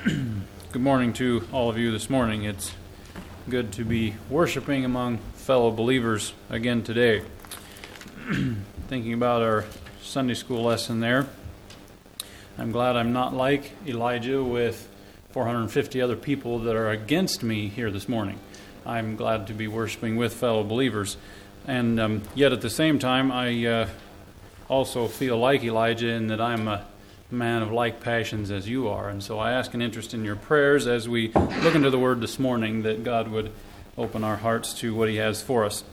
Good morning to all of you this morning. It's good to be worshiping among fellow believers again today. Thinking about our Sunday school lesson there, I'm glad I'm not like Elijah with 450 other people that are against me here this morning. I'm glad to be worshiping with fellow believers. And yet at the same time, I also feel like Elijah in that I'm a man of like passions as you are. And so I ask an interest in your prayers as we look into the Word this morning, that God would open our hearts to what He has for us.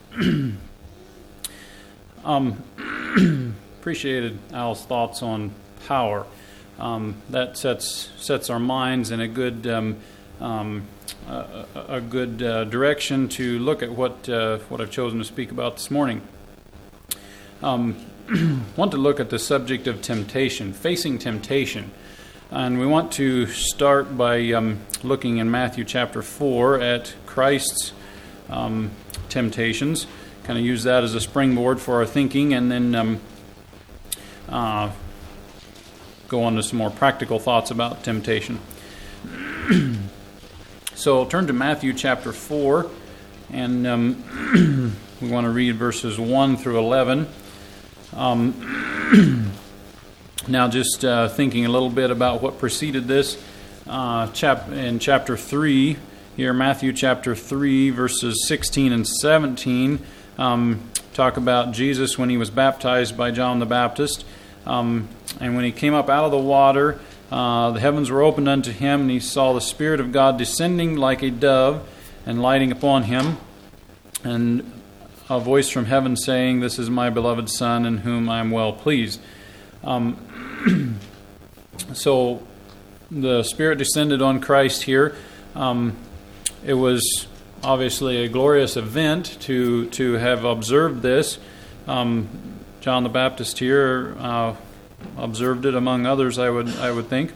Appreciated Al's thoughts on power. That sets our minds in a good direction to look at what I've chosen to speak about this morning. Want to look at the subject of temptation, facing temptation. And we want to start by looking in Matthew chapter 4 at Christ's temptations. Kind of use that as a springboard for our thinking, and then go on to some more practical thoughts about temptation. So turn to Matthew chapter 4, and we want to read verses 1 through 11. Now, just thinking a little bit about what preceded this, in chapter 3, here, Matthew chapter 3, verses 16 and 17, talk about Jesus when he was baptized by John the Baptist. And when he came up out of the water, the heavens were opened unto him, and he saw the Spirit of God descending like a dove and lighting upon him. And a voice from heaven saying, "This is my beloved Son, in whom I am well pleased." So the Spirit descended on Christ here. It was obviously a glorious event to have observed this. John the Baptist here observed it among others, I would think.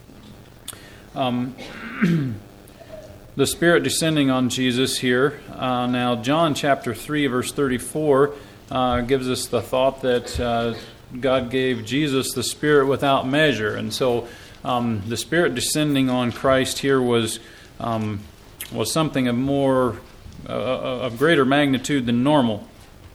The Spirit descending on Jesus here. Now, John chapter 3, verse 34 gives us the thought that God gave Jesus the Spirit without measure. And so the Spirit descending on Christ here was something of greater magnitude than normal.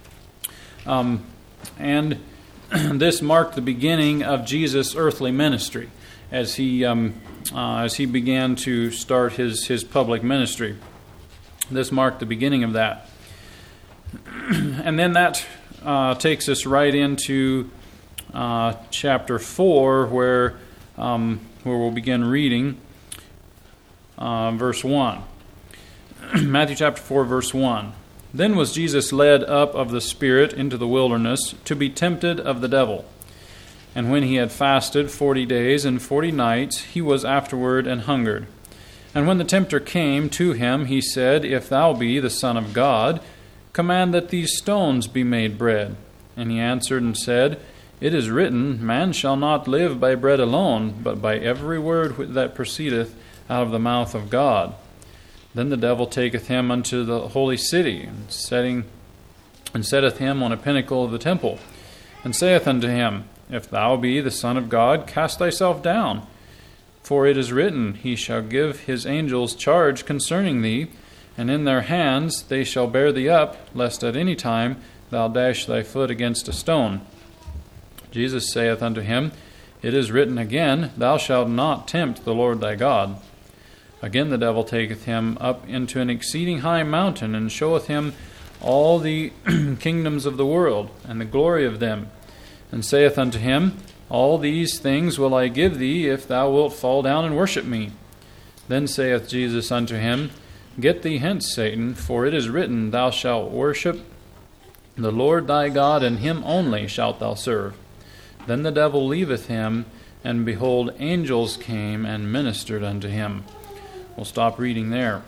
And this marked the beginning of Jesus' earthly ministry as he began to start his public ministry. This marked the beginning of that. And then that takes us right into chapter 4, where we'll begin reading verse 1. Matthew chapter 4, verse 1. Then was Jesus led up of the Spirit into the wilderness to be tempted of the devil. And when he had fasted 40 days and 40 nights, he was afterward and hungered. And when the tempter came to him, he said, "If thou be the Son of God, command that these stones be made bread." And he answered and said, "It is written, Man shall not live by bread alone, but by every word that proceedeth out of the mouth of God." Then the devil taketh him unto the holy city, and setteth him on a pinnacle of the temple, and saith unto him, "If thou be the Son of God, cast thyself down. For it is written, He shall give His angels charge concerning thee, and in their hands they shall bear thee up, lest at any time thou dash thy foot against a stone." Jesus saith unto him, "It is written again, Thou shalt not tempt the Lord thy God." Again the devil taketh him up into an exceeding high mountain, and showeth him all the kingdoms of the world, and the glory of them, and saith unto him, "All these things will I give thee, if thou wilt fall down and worship me." Then saith Jesus unto him, "Get thee hence, Satan, for it is written, Thou shalt worship the Lord thy God, and Him only shalt thou serve." Then the devil leaveth him, and behold, angels came and ministered unto him. We'll stop reading there.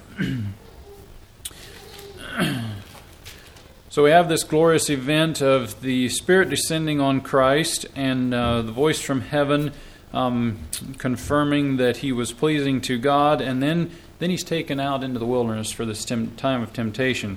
So we have this glorious event of the Spirit descending on Christ, and the voice from heaven confirming that he was pleasing to God, and then he's taken out into the wilderness for this time of temptation.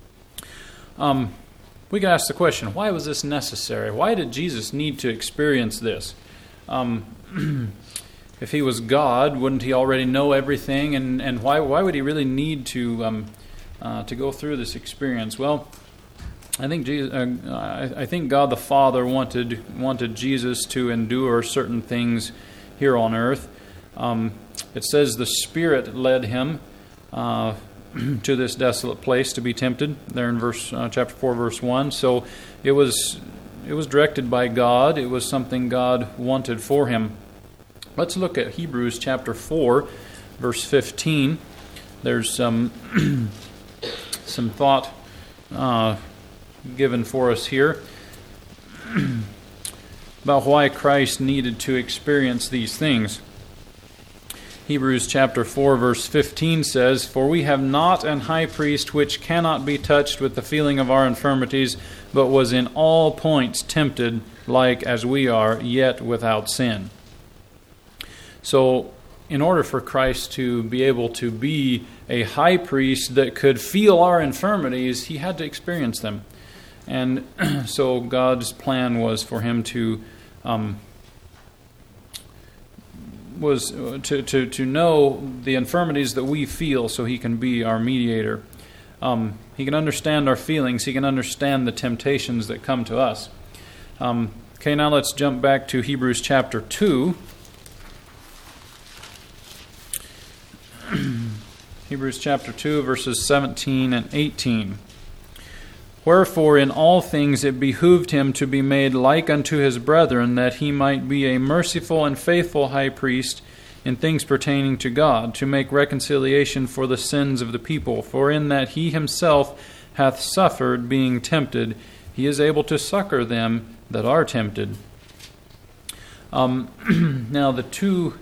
We can ask the question, why was this necessary? Why did Jesus need to experience this? if he was God, wouldn't he already know everything? And why would he really need to go through this experience? Well, I think God the Father wanted Jesus to endure certain things here on earth. It says the Spirit led him to this desolate place to be tempted. There in chapter 4, verse 1. So it was directed by God. It was something God wanted for him. Let's look at Hebrews chapter 4, verse 15. There's some thought given for us here about why Christ needed to experience these things. Hebrews chapter 4 verse 15 says, "For we have not an high priest which cannot be touched with the feeling of our infirmities, but was in all points tempted like as we are, yet without sin." So, in order for Christ to be able to be a high priest that could feel our infirmities, he had to experience them. And so God's plan was for him to to know the infirmities that we feel, so he can be our mediator. He can understand our feelings. He can understand the temptations that come to us. Okay, now let's jump back to Hebrews chapter 2. Hebrews chapter 2, verses 17 and 18. "Wherefore in all things it behooved him to be made like unto his brethren, that he might be a merciful and faithful high priest in things pertaining to God, to make reconciliation for the sins of the people. For in that he himself hath suffered, being tempted, he is able to succor them that are tempted." Now the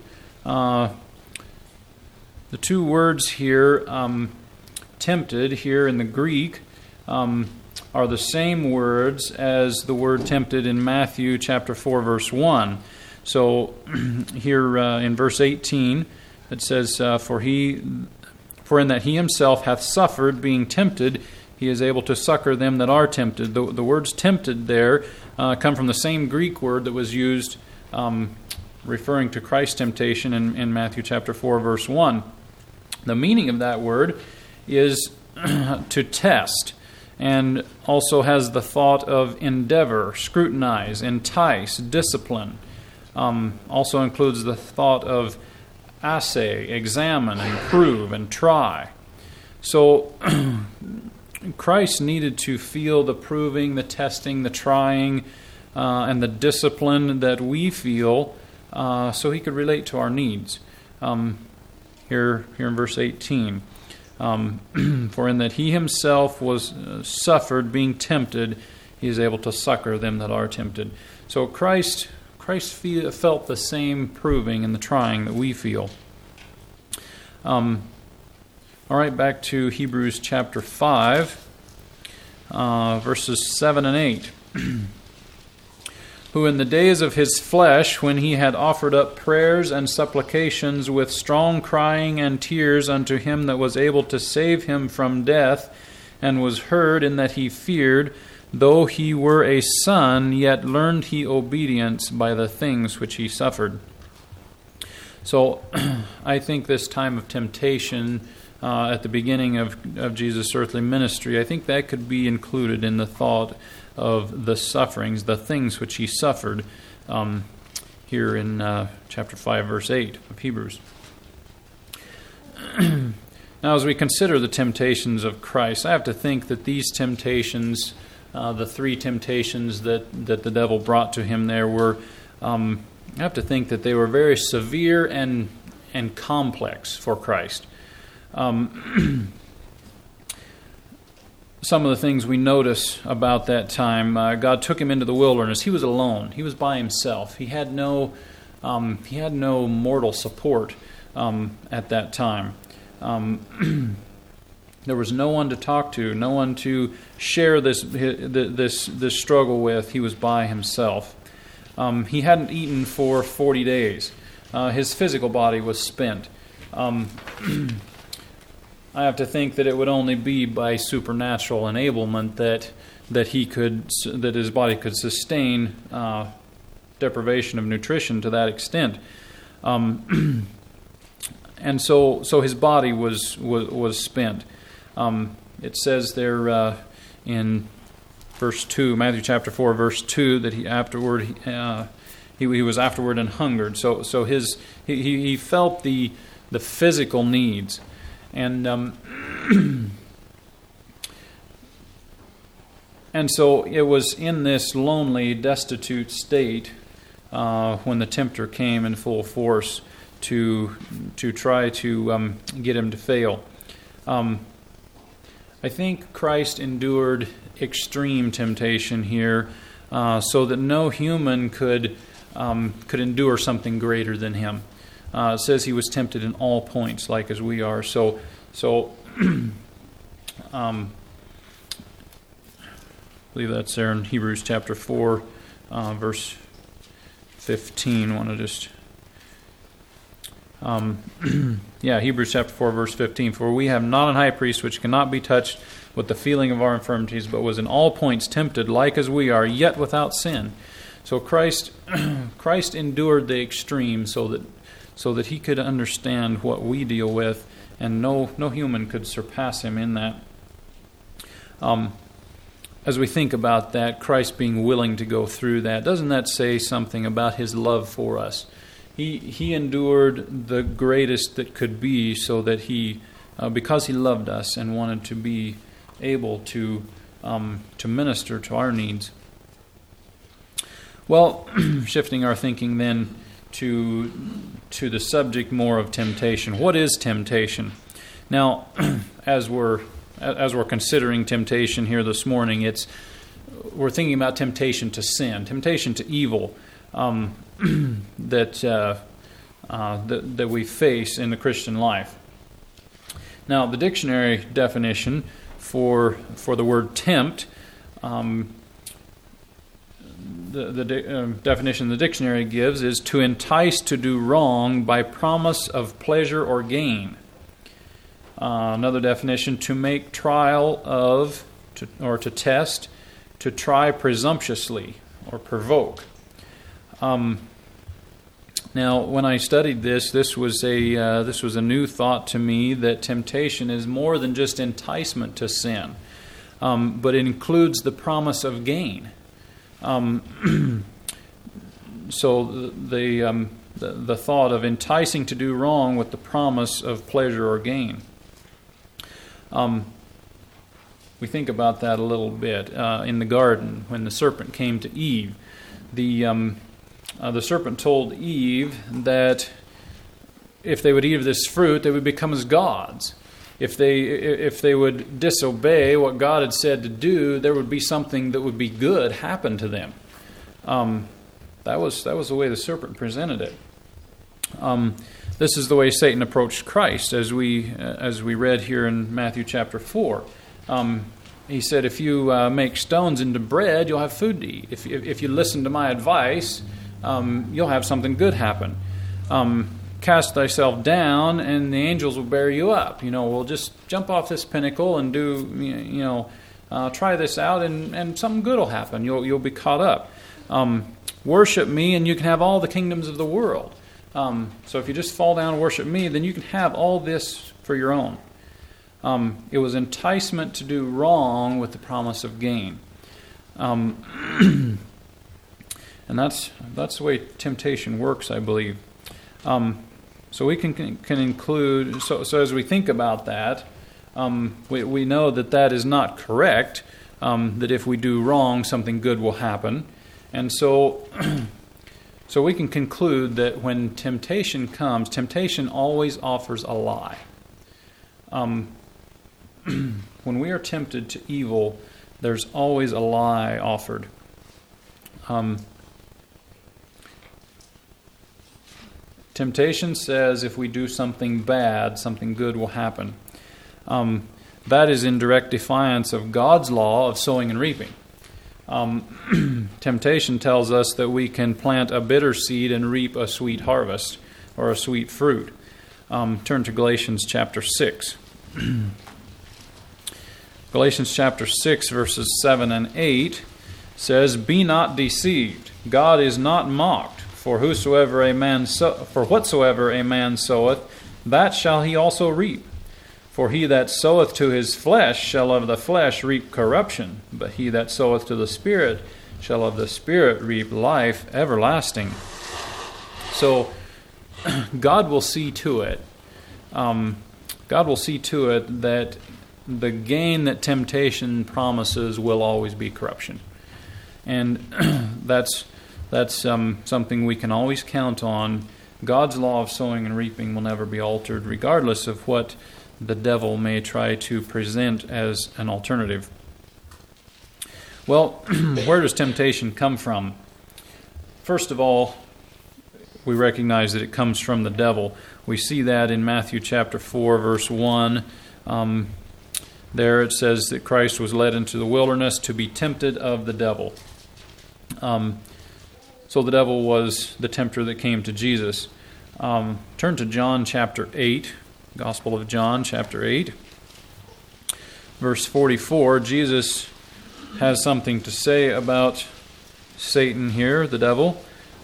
two words here, tempted, here in the Greek, are the same words as the word tempted in Matthew chapter 4, verse 1. So here in verse 18, it says, For in that he himself hath suffered, being tempted, he is able to succor them that are tempted. The words tempted there come from the same Greek word that was used referring to Christ's temptation in Matthew chapter 4, verse 1. The meaning of that word is to test, and also has the thought of endeavor, scrutinize, entice, discipline. Also includes the thought of assay, examine, and prove, and try. So Christ needed to feel the proving, the testing, the trying, and the discipline that we feel so he could relate to our needs. Here in verse 18. For in that he himself was suffered, being tempted, he is able to succor them that are tempted. So Christ felt the same proving and the trying that we feel. All right, back to Hebrews chapter 5, verses 7 and 8. "Who in the days of his flesh, when he had offered up prayers and supplications with strong crying and tears unto him that was able to save him from death, and was heard in that he feared, though he were a son, yet learned he obedience by the things which he suffered." So I think this time of temptation at the beginning of Jesus' earthly ministry, I think that could be included in the thought of the sufferings, the things which he suffered, here in chapter 5, verse 8 of Hebrews. Now, as we consider the temptations of Christ, I have to think that these temptations, the three temptations that the devil brought to him there were, I have to think that they were very severe and complex for Christ. Some of the things we notice about that time, God took him into the wilderness. He was alone. He was by himself. He had no mortal support at that time. There was no one to talk to, no one to share this struggle with. He was by himself. He hadn't eaten for 40 days. His physical body was spent. I have to think that it would only be by supernatural enablement that his body could sustain deprivation of nutrition to that extent. And so his body was spent. It says there in verse 2, Matthew chapter 4, verse 2, that he was afterward and hungered. So he felt the physical needs, and and so it was in this lonely, destitute state when the tempter came in full force to try to get him to fail. I think Christ endured extreme temptation here, so that no human could endure something greater than him. It says he was tempted in all points, like as we are. So I believe that's there in Hebrews chapter 4, verse 15. I want to just... Hebrews chapter 4, verse 15. For we have not an high priest which cannot be touched with the feeling of our infirmities, but was in all points tempted, like as we are, yet without sin. So Christ endured the extreme so that he could understand what we deal with, and no human could surpass him in that. As we think about that, Christ being willing to go through that, doesn't that say something about his love for us? He endured the greatest that could be, so that because he loved us and wanted to be able to minister to our needs. Well, shifting our thinking then to the subject more of temptation. What is temptation? Now, as we're considering temptation here this morning, we're thinking about temptation to sin, temptation to evil. That we face in the Christian life. Now, the dictionary definition for the word tempt, the definition the dictionary gives is to entice to do wrong by promise of pleasure or gain. Another definition, to make trial of, or to test, to try presumptuously or provoke. Now, when I studied this was a new thought to me, that temptation is more than just enticement to sin, but it includes the promise of gain. So the thought of enticing to do wrong with the promise of pleasure or gain. We think about that a little bit in the garden when the serpent came to Eve. The serpent told Eve that if they would eat of this fruit, they would become as gods. If they would disobey what God had said to do, there would be something that would be good happen to them. That was the way the serpent presented it. This is the way Satan approached Christ, as we read here in Matthew chapter 4. He said, if you make stones into bread, you'll have food to eat. If you listen to my advice, you'll have something good happen. Cast thyself down, and the angels will bear you up. We'll just jump off this pinnacle and do, try this out, and something good will happen. You'll be caught up. Worship me, and you can have all the kingdoms of the world. So if you just fall down and worship me, then you can have all this for your own. It was enticement to do wrong with the promise of gain. And that's the way temptation works, I believe. So we can include, so as we think about that, we know that is not correct, that if we do wrong, something good will happen. And so we can conclude that when temptation comes, temptation always offers a lie. When we are tempted to evil, there's always a lie offered. Temptation says if we do something bad, something good will happen. That is in direct defiance of God's law of sowing and reaping. Temptation tells us that we can plant a bitter seed and reap a sweet harvest or a sweet fruit. Turn to Galatians chapter 6. Galatians chapter 6, verses 7 and 8 says, "Be not deceived, God is not mocked. For whatsoever a man soweth, that shall he also reap. For he that soweth to his flesh shall of the flesh reap corruption, but he that soweth to the Spirit shall of the Spirit reap life everlasting. So God will see to it. God will see to it that the gain that temptation promises will always be corruption, and that's something we can always count on. God's law of sowing and reaping will never be altered, regardless of what the devil may try to present as an alternative. Well, where does temptation come from? First of all, we recognize that it comes from the devil. We see that in Matthew chapter 4, verse 1. There it says that Christ was led into the wilderness to be tempted of the devil. So the devil was the tempter that came to Jesus. Turn to John chapter 8, Gospel of John chapter 8, verse 44. Jesus has something to say about Satan here, the devil.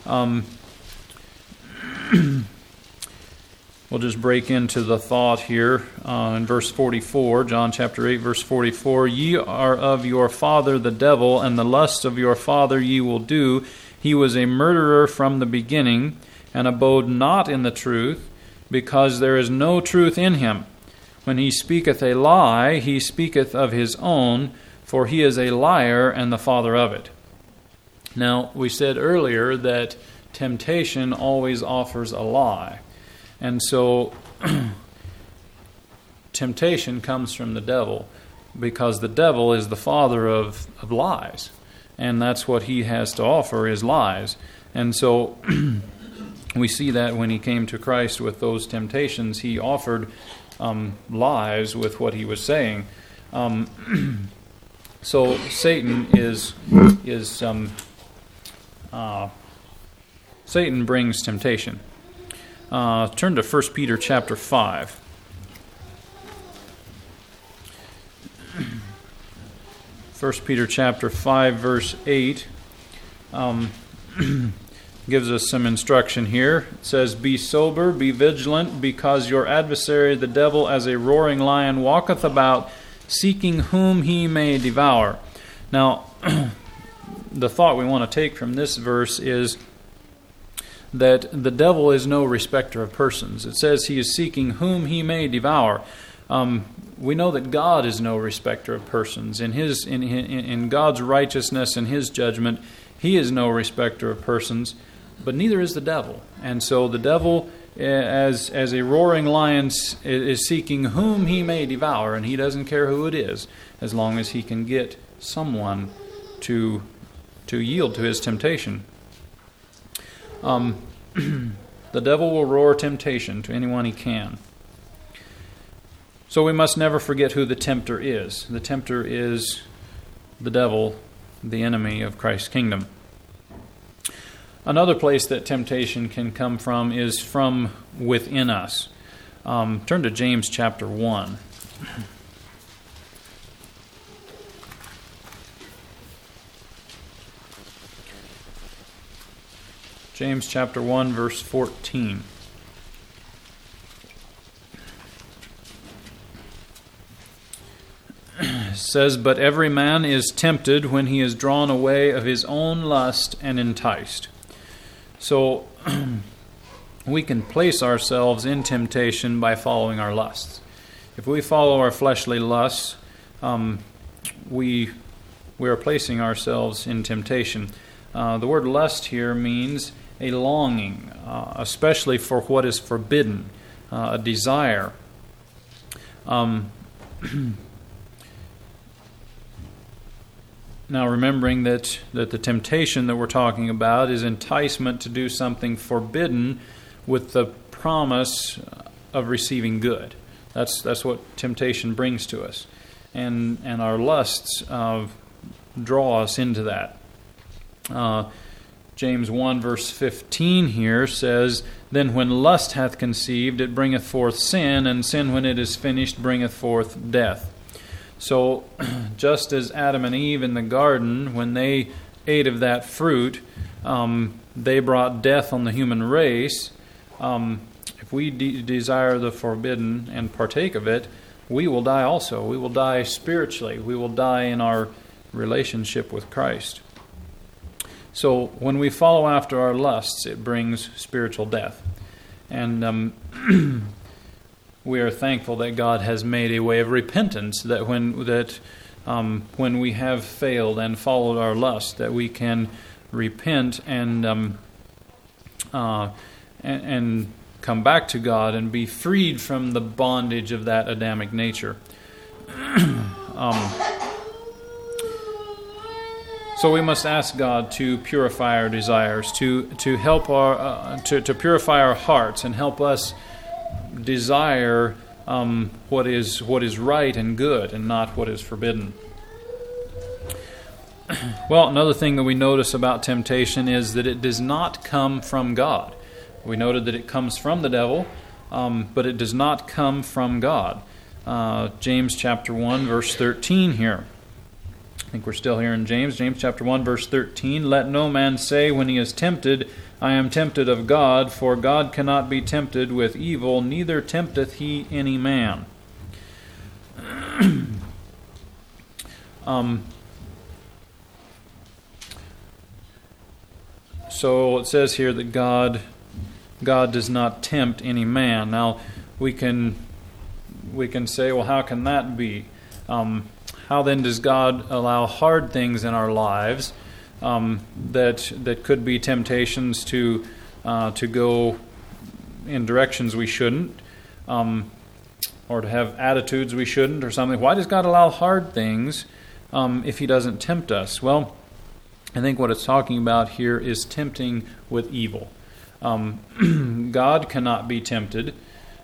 We'll just break into the thought here in verse 44, John chapter 8, verse 44. Ye are of your father the devil, and the lusts of your father ye will do. He was a murderer from the beginning, and abode not in the truth, because there is no truth in him. When he speaketh a lie, he speaketh of his own, for he is a liar and the father of it. Now, we said earlier that temptation always offers a lie. And so, temptation comes from the devil, because the devil is the father of lies. And that's what he has to offer, is lies. And so, we see that when he came to Christ with those temptations, he offered lies with what he was saying. So Satan Satan brings temptation. Turn to 1 Peter chapter 5. 1 Peter chapter 5, verse 8 gives us some instruction here. It says, Be sober, be vigilant, because your adversary the devil as a roaring lion walketh about, seeking whom he may devour. Now, the thought we want to take from this verse is that the devil is no respecter of persons. It says he is seeking whom he may devour. We know that God is no respecter of persons. In God's righteousness and His judgment, He is no respecter of persons, but neither is the devil. And so the devil, as a roaring lion, is seeking whom he may devour, and he doesn't care who it is, as long as he can get someone to yield to his temptation. The devil will roar temptation to anyone he can. So we must never forget who the tempter is. The tempter is the devil, the enemy of Christ's kingdom. Another place that temptation can come from is from within us. Turn to James chapter 1. James chapter 1, verse 14. It says, But every man is tempted when he is drawn away of his own lust and enticed. So, we can place ourselves in temptation by following our lusts. If we follow our fleshly lusts, we are placing ourselves in temptation. The word lust here means a longing, especially for what is forbidden, a desire. Now, remembering that the temptation that we're talking about is enticement to do something forbidden with the promise of receiving good. That's what temptation brings to us. And our lusts draw us into that. James 1 verse 15 here says, Then when lust hath conceived, it bringeth forth sin, and sin when it is finished bringeth forth death. So, just as Adam and Eve in the garden, when they ate of that fruit, they brought death on the human race, if we desire the forbidden and partake of it, we will die also. We will die spiritually. We will die in our relationship with Christ. So when we follow after our lusts, it brings spiritual death. And we are thankful that God has made a way of repentance, that when we have failed and followed our lust, that we can repent and come back to God and be freed from the bondage of that Adamic nature. So we must ask God to purify our desires, to help to purify our hearts and help us desire what is right and good and not what is forbidden. Well, another thing that we notice about temptation is that it does not come from God. We noted that it comes from the devil, but it does not come from God. James chapter 1, verse 13 here. I think we're still here in James. James chapter 1, verse 13. Let no man say when he is tempted, I am tempted of God, for God cannot be tempted with evil, neither tempteth he any man. So it says here that God does not tempt any man. Now we can say, well, how can that be? How then does God allow hard things in our lives that could be temptations to go in directions we shouldn't, or to have attitudes we shouldn't, or something? Why does God allow hard things if He doesn't tempt us? Well, I think what it's talking about here is tempting with evil. God cannot be tempted,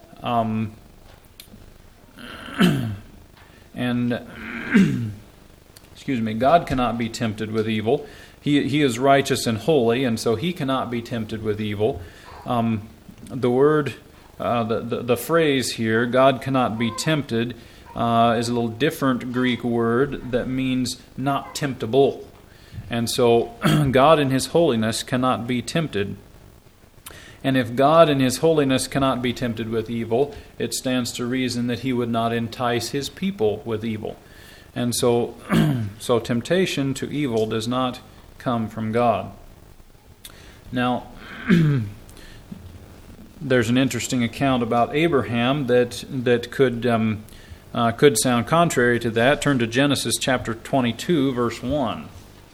God cannot be tempted with evil. He is righteous and holy, and so He cannot be tempted with evil. The word, the phrase here, God cannot be tempted, is a little different Greek word that means not temptable. And so God in His holiness cannot be tempted. And if God in His holiness cannot be tempted with evil, it stands to reason that He would not entice His people with evil. And so temptation to evil does not come from God. Now, there's an interesting account about Abraham that could sound contrary to that. Turn to Genesis chapter 22, verse 1.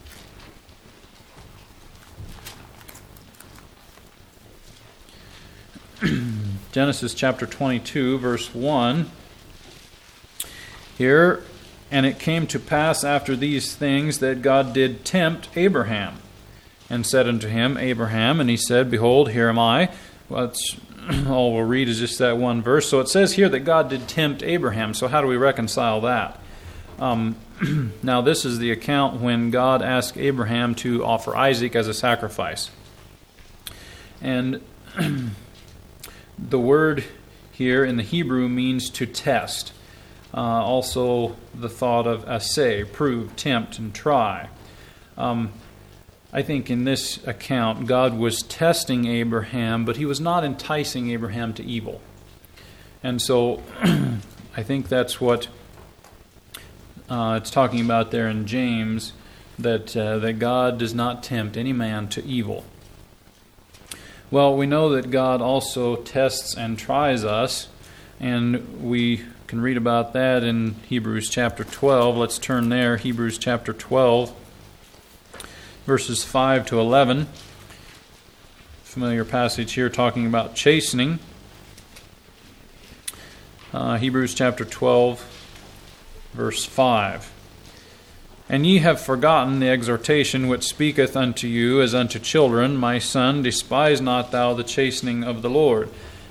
Genesis chapter 22, verse 1. Here, and it came to pass after these things that God did tempt Abraham, and said unto him, Abraham, and he said, Behold, here am I. Well, all we'll read is just that one verse. So it says here that God did tempt Abraham. So how do we reconcile that? Now this is the account when God asked Abraham to offer Isaac as a sacrifice. And the word here in the Hebrew means to test. Also the thought of assay, prove, tempt, and try. I think in this account God was testing Abraham, but He was not enticing Abraham to evil. And so I think that's what it's talking about there in James, that God does not tempt any man to evil. Well, we know that God also tests and tries us, and we can read about that in Hebrews chapter 12. Let's turn there, Hebrews chapter 12, verses 5 to 11. Familiar passage here talking about chastening. Hebrews chapter 12, verse 5. And ye have forgotten the exhortation which speaketh unto you as unto children, My son, despise not thou the chastening of the Lord.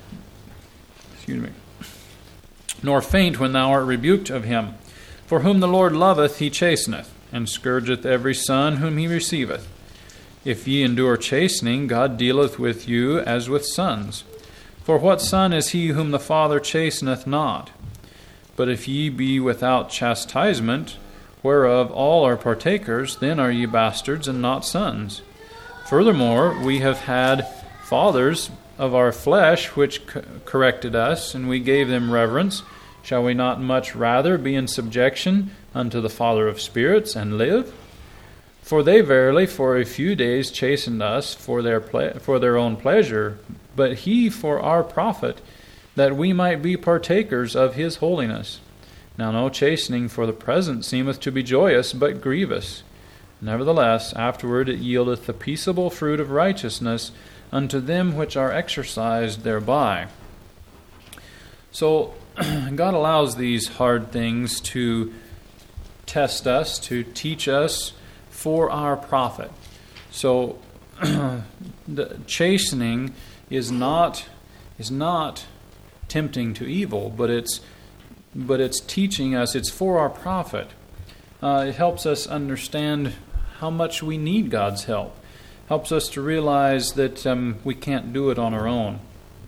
Nor faint when thou art rebuked of him. For whom the Lord loveth, He chasteneth, and scourgeth every son whom He receiveth. If ye endure chastening, God dealeth with you as with sons. For what son is he whom the Father chasteneth not? But if ye be without chastisement, whereof all are partakers, then are ye bastards and not sons. Furthermore, we have had fathers of our flesh which corrected us, and we gave them reverence. Shall we not much rather be in subjection unto the Father of spirits and live? For they verily for a few days chastened us for their own pleasure, but He for our profit, that we might be partakers of His holiness. Now no chastening for the present seemeth to be joyous, but grievous. Nevertheless, afterward it yieldeth the peaceable fruit of righteousness unto them which are exercised thereby. So, God allows these hard things to test us, to teach us for our profit. So, the chastening is not tempting to evil, but it's teaching us. It's for our profit. It helps us understand how much we need God's help. Helps us to realize that we can't do it on our own.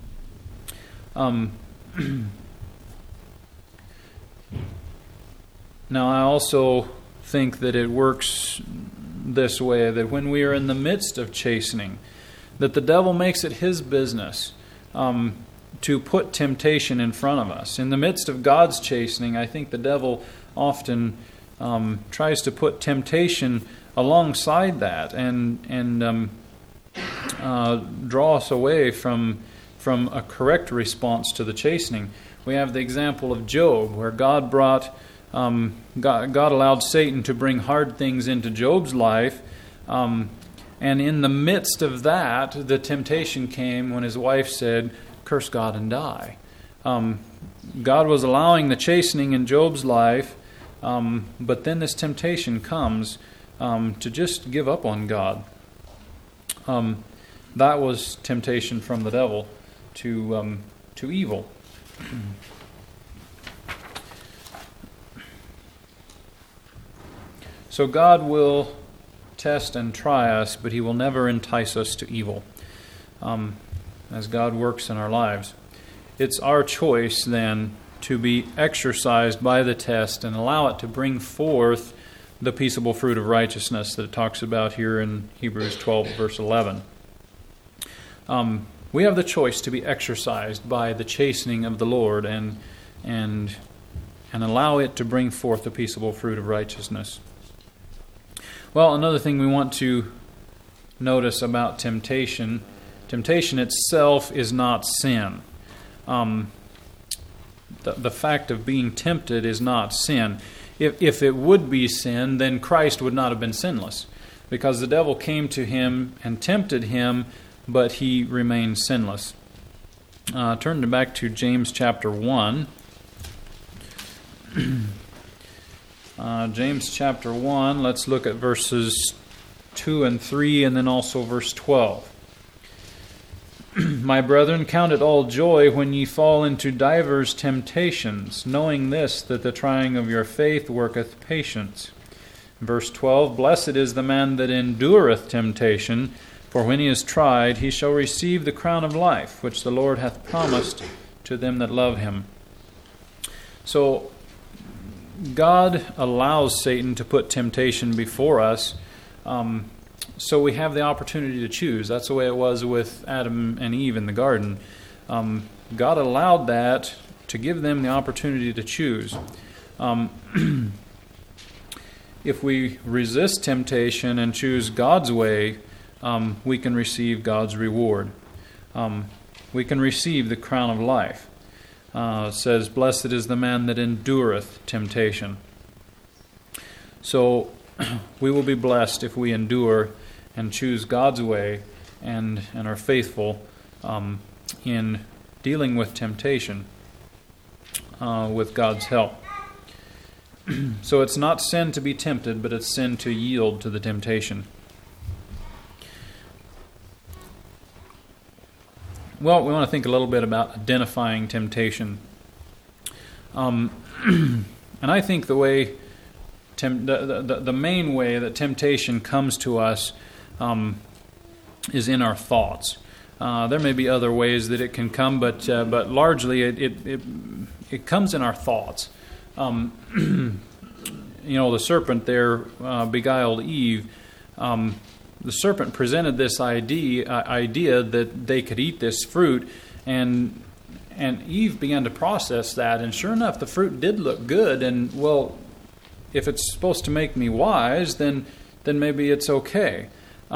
Now, I also think that it works this way, that when we are in the midst of chastening, that the devil makes it his business to put temptation in front of us. In the midst of God's chastening, I think the devil often tries to put temptation alongside that and draw us away from a correct response to the chastening. We have the example of Job, where God allowed Satan to bring hard things into Job's life, and in the midst of that, the temptation came when his wife said, "Curse God and die." God was allowing the chastening in Job's life, but then this temptation comes to just give up on God. That was temptation from the devil to evil. So God will test and try us, but He will never entice us to evil as God works in our lives. It's our choice then to be exercised by the test and allow it to bring forth the peaceable fruit of righteousness that it talks about here in Hebrews 12, verse 11. We have the choice to be exercised by the chastening of the Lord and allow it to bring forth the peaceable fruit of righteousness. Well, another thing we want to notice about temptation itself is not sin. The fact of being tempted is not sin. If it would be sin, then Christ would not have been sinless, because the devil came to Him and tempted Him, but He remained sinless. Turn back to James chapter 1. James chapter 1, let's look at verses 2 and 3, and then also verse 12. My brethren, count it all joy when ye fall into divers temptations, knowing this, that the trying of your faith worketh patience. Verse 12, blessed is the man that endureth temptation, for when he is tried, he shall receive the crown of life, which the Lord hath promised to them that love Him. So, God allows Satan to put temptation before us, so we have the opportunity to choose. That's the way it was with Adam and Eve in the garden. God allowed that to give them the opportunity to choose. If we resist temptation and choose God's way, we can receive God's reward. We can receive the crown of life. It says, blessed is the man that endureth temptation. So we will be blessed if we endure and choose God's way and are faithful in dealing with temptation with God's help. So it's not sin to be tempted, but it's sin to yield to the temptation. Well, we want to think a little bit about identifying temptation. And I think the way the main way that temptation comes to us is in our thoughts. There may be other ways that it can come, but largely it comes in our thoughts. The serpent there beguiled Eve the serpent presented this idea that they could eat this fruit, and Eve began to process that, and sure enough, the fruit did look good. And well, if it's supposed to make me wise, then maybe it's okay.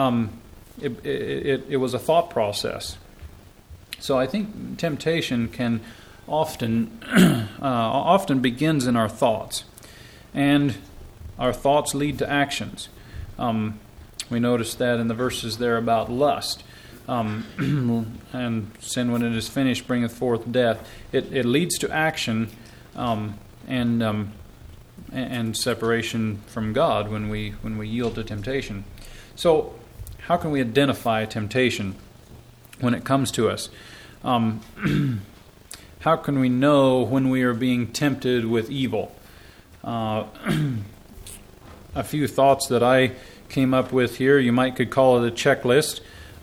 It was a thought process. So I think temptation can often begins in our thoughts, and our thoughts lead to actions. We noticed that in the verses there about lust. And sin, when it is finished, bringeth forth death. It leads to action and separation from God when we yield to temptation. So, how can we identify temptation when it comes to us? How can we know when we are being tempted with evil? A few thoughts that I came up with here. You could call it a checklist.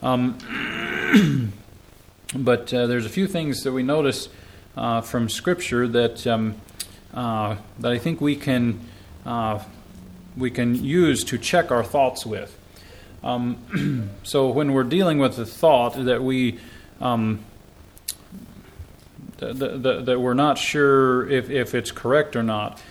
But there's a few things that we notice from Scripture that I think we can use to check our thoughts with. So when we're dealing with the thought that that we're not sure if it's correct or not,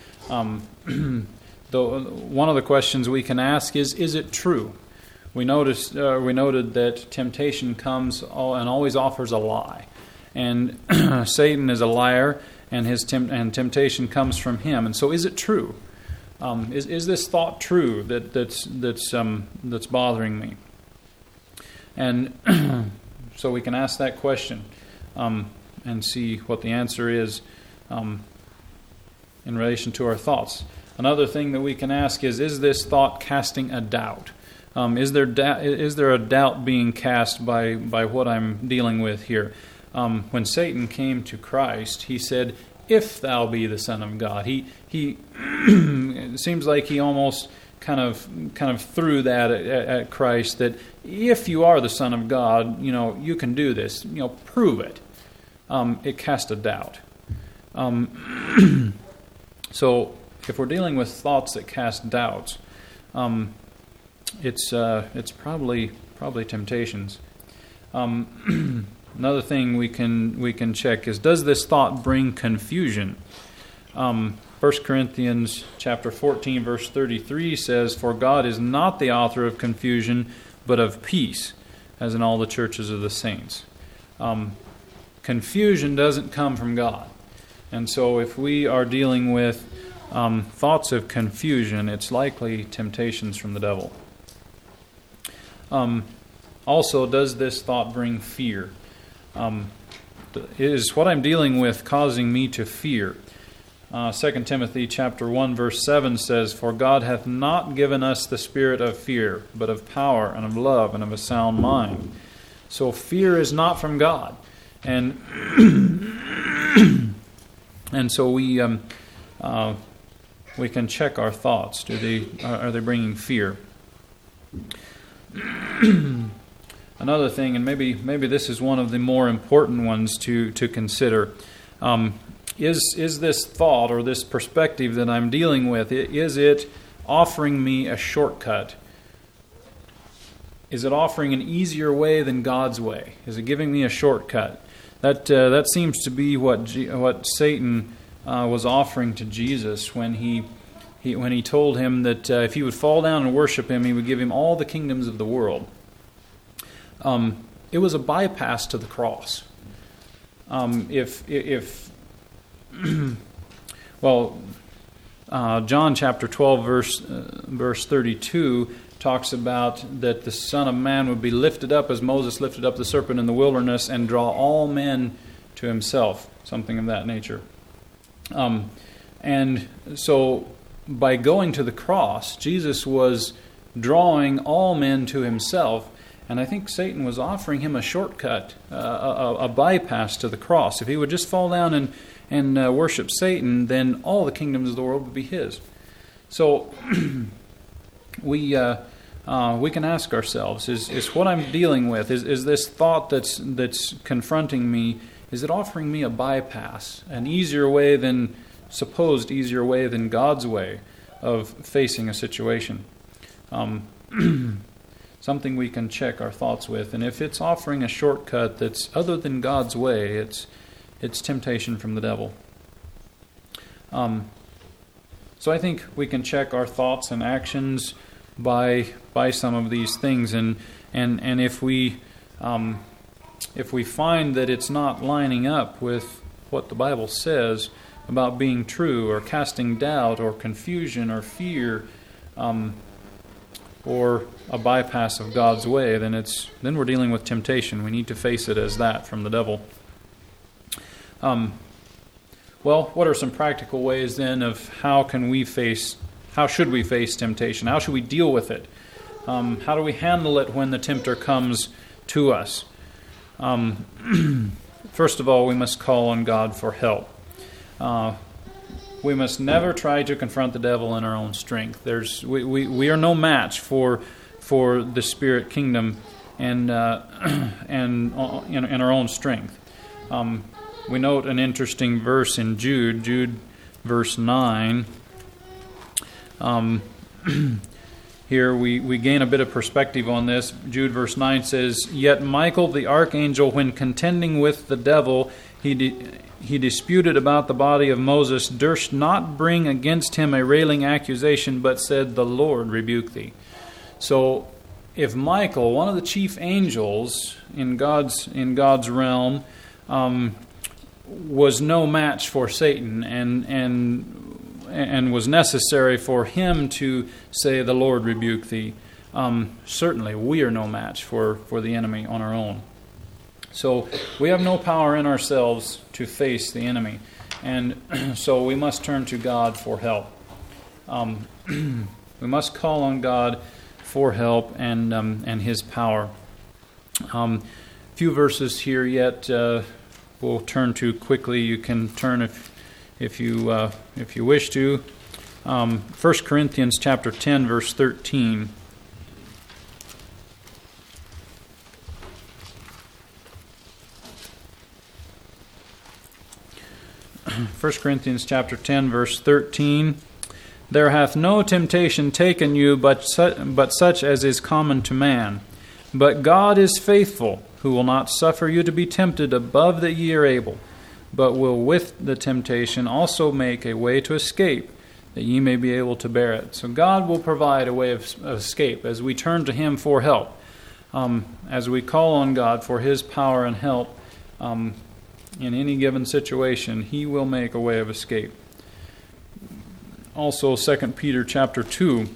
one of the questions we can ask is it true? We noted that temptation comes and always offers a lie, and Satan is a liar, and and temptation comes from him. And so, is it true? Is this thought true that's bothering me? And so we can ask that question and see what the answer is in relation to our thoughts. Another thing that we can ask is this thought casting a doubt? Is there a doubt being cast by what I'm dealing with here? When Satan came to Christ, he said, "If thou be the Son of God." He it seems like he almost kind of threw that at Christ, that if you are the Son of God, you can do this. Prove it. It cast a doubt. So if we're dealing with thoughts that cast doubts, it's probably temptations. Another thing we can check is, does this thought bring confusion? 1 Corinthians chapter 14 verse 33 says, "For God is not the author of confusion, but of peace, as in all the churches of the saints." Confusion doesn't come from God, and so if we are dealing with thoughts of confusion, it's likely temptations from the devil. Also, does this thought bring fear? Is what I'm dealing with causing me to fear? 2 Timothy chapter 1 verse 7 says, "For God hath not given us the spirit of fear, but of power and of love and of a sound mind." So fear is not from God, and so we can check our thoughts. Are they bringing fear? Another thing, and maybe this is one of the more important ones to consider, is this thought or this perspective that I'm dealing with, is it offering me a shortcut? Is it offering an easier way than God's way? Is it giving me a shortcut? That seems to be what Satan was offering to Jesus when he told him that if he would fall down and worship him, he would give him all the kingdoms of the world. It was a bypass to the cross. John chapter 12 verse 32 talks about that the Son of Man would be lifted up as Moses lifted up the serpent in the wilderness and draw all men to himself, something of that nature. And so by going to the cross, Jesus was drawing all men to himself, and I think Satan was offering him a shortcut, a bypass to the cross. If he would just fall down and worship Satan, then all the kingdoms of the world would be his. So we can ask ourselves: Is what I'm dealing with, is this thought that's confronting me, is it offering me a bypass, an supposed easier way than God's way of facing a situation? something we can check our thoughts with. And if it's offering a shortcut that's other than God's way, it's temptation from the devil. So I think we can check our thoughts and actions by some of these things, and if we find that it's not lining up with what the Bible says about being true, or casting doubt, or confusion, or fear, or a bypass of God's way, then we're dealing with temptation. We need to face it as that from the devil. Well, what are some practical ways then of how should we face temptation? How should we deal with it? How do we handle it when the tempter comes to us? First of all, we must call on God for help. We must never try to confront the devil in our own strength. We are no match for the spirit kingdom and in our own strength. We note an interesting verse in Jude verse 9. Here we gain a bit of perspective on this. Jude verse 9 says, "Yet Michael the archangel, when contending with the devil, he disputed about the body of Moses, durst not bring against him a railing accusation, but said, The Lord rebuke thee." So if Michael, one of the chief angels in God's realm, was no match for Satan, and was necessary for him to say, "The Lord rebuke thee," certainly we are no match for the enemy on our own. So we have no power in ourselves to face the enemy, and so we must turn to God for help. We must call on God for help and His power. Few verses here yet. We'll turn to quickly. You can turn if you wish to. 1 Corinthians chapter 10, verse 13. 1 Corinthians chapter 10, verse 13. "There hath no temptation taken you but such as is common to man. But God is faithful, who will not suffer you to be tempted above that ye are able, but will with the temptation also make a way to escape, that ye may be able to bear it." So God will provide a way of escape as we turn to Him for help. As we call on God for His power and help in any given situation, He will make a way of escape. Also, 2 Peter chapter 2.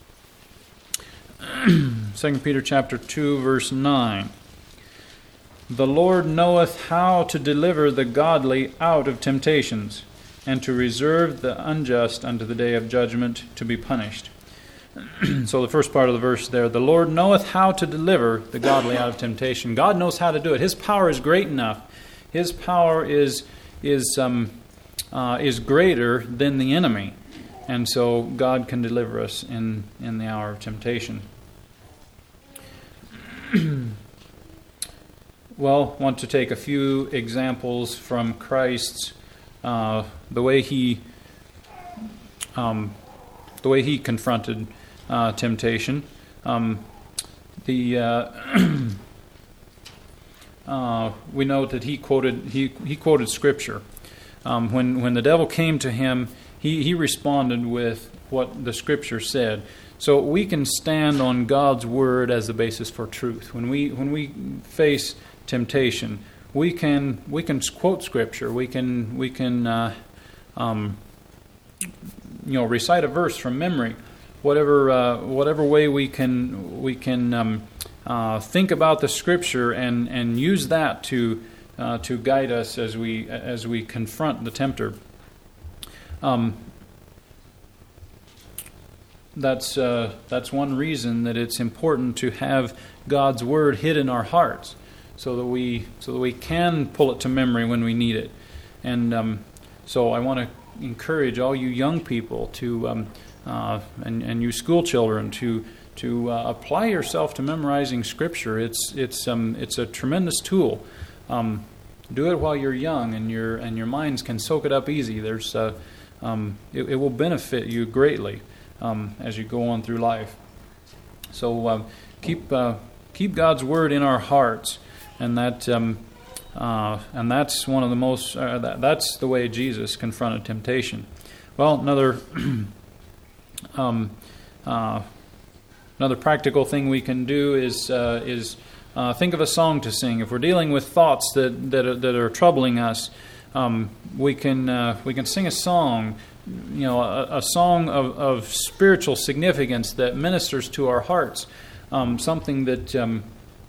2 Peter chapter 2, verse 9. "The Lord knoweth how to deliver the godly out of temptations, and to reserve the unjust unto the day of judgment to be punished." So the first part of the verse there, the Lord knoweth how to deliver the godly out of temptation. God knows how to do it. His power is great enough. His power is greater than the enemy. And so God can deliver us in the hour of temptation. Well, I want to take a few examples from Christ's the way he confronted temptation. We note that he quoted Scripture. When the devil came to him, he responded with what the Scripture said. So we can stand on God's word as the basis for truth. When we face temptation, we can quote Scripture. We can recite a verse from memory. Whatever way we can think about the Scripture and use that to guide us as we confront the tempter. That's one reason that it's important to have God's word hid in our hearts, so that we can pull it to memory when we need it. And so I want to encourage all you young people to and you school children to apply yourself to memorizing Scripture. It's a tremendous tool. Do it while you're young, and your minds can soak it up easy. It will benefit you greatly as you go on through life. So keep God's word in our hearts, and that's one of the most. That's the way Jesus confronted temptation. Well, another practical thing we can do is think of a song to sing. If we're dealing with thoughts that are troubling us, we can sing a song, a song of spiritual significance that ministers to our hearts, something that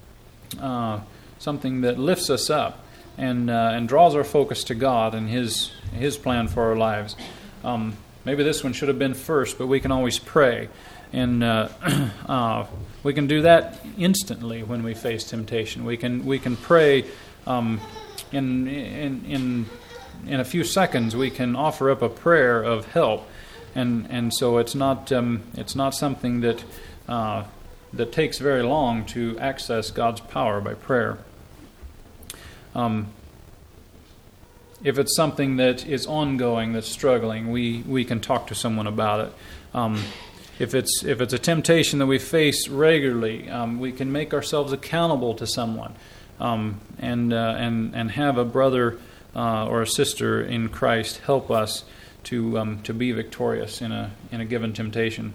lifts us up and draws our focus to God and His plan for our lives. Maybe this one should have been first, but we can always pray. And we can do that instantly when we face temptation. We can pray in a few seconds. We can offer up a prayer of help, and so it's not something that takes very long to access God's power by prayer. If it's something that is ongoing, that's struggling, we can talk to someone about it. If it's a temptation that we face regularly, we can make ourselves accountable to someone, and have a brother or a sister in Christ help us to be victorious in a given temptation.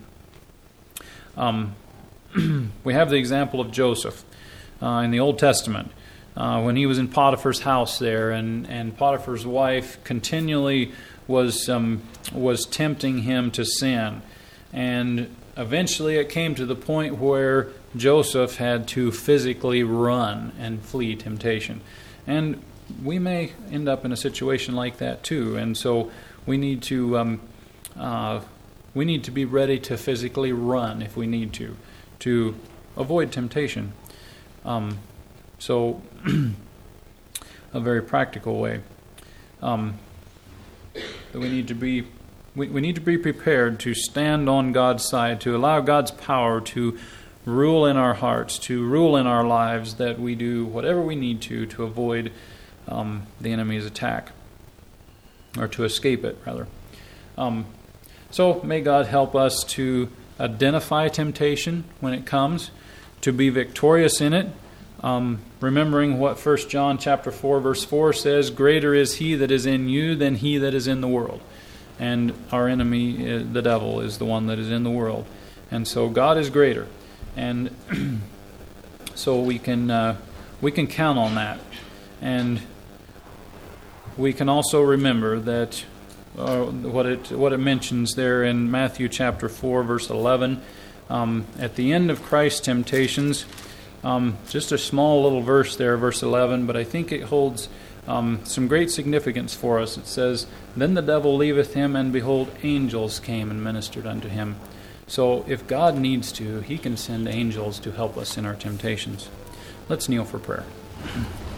We have the example of Joseph in the Old Testament. When he was in Potiphar's house there, and Potiphar's wife continually was tempting him to sin, and eventually it came to the point where Joseph had to physically run and flee temptation. And we may end up in a situation like that too, and so we need to be ready to physically run if we need to avoid temptation. So, a very practical way that we need to be prepared to stand on God's side, to allow God's power to rule in our hearts, to rule in our lives, that we do whatever we need to avoid the enemy's attack, or to escape it, rather. So, may God help us to identify temptation when it comes, to be victorious in it. Remembering what 1 John chapter 4 verse 4 says, "Greater is he that is in you than he that is in the world." And our enemy, the devil, is the one that is in the world. And so God is greater. And so we can count on that. And we can also remember that what it mentions there in Matthew chapter 4 verse 11, at the end of Christ's temptations. Just a small little verse there, verse 11, but I think it holds some great significance for us. It says, "Then the devil leaveth him, and behold, angels came and ministered unto him." So if God needs to, He can send angels to help us in our temptations. Let's kneel for prayer.